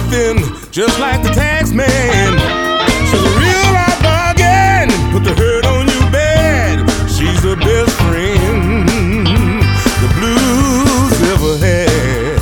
nothing, just like the tax man. She's a real hot bargain, put the hurt on you bad. She's the best friend the blues ever had.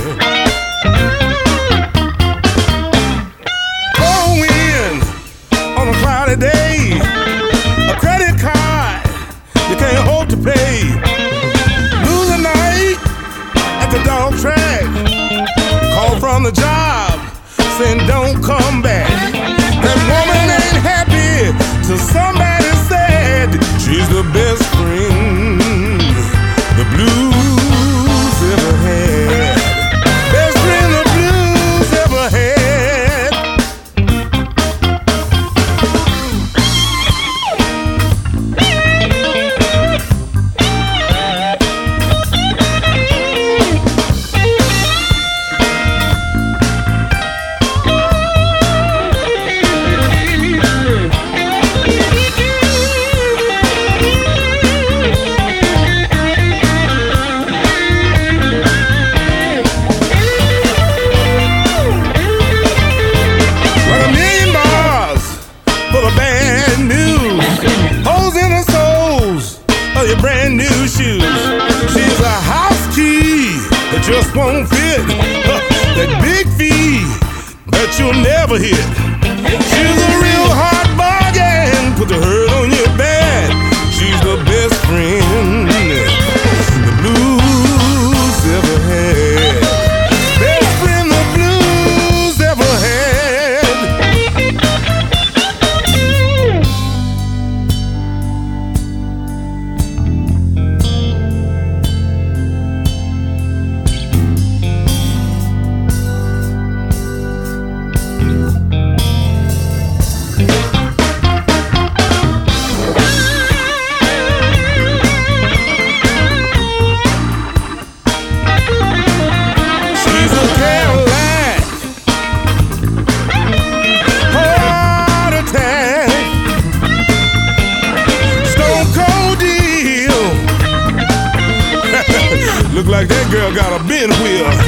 Go in on a cloudy day, a credit card you can't hope to pay. Lose a night at the dog track, call from the job saying don't come back. That woman ain't happy till somebody said she's the best friend the blues ever had. Best friend the blues ever had. Brand new shoes. She's a house key that just won't fit. That big fee that you'll never hit. She's a real hard bargain, put the hurt on your bad. She's the best friend the blues ever had. Best friend the blues ever had. Look like that girl got a bent wheel.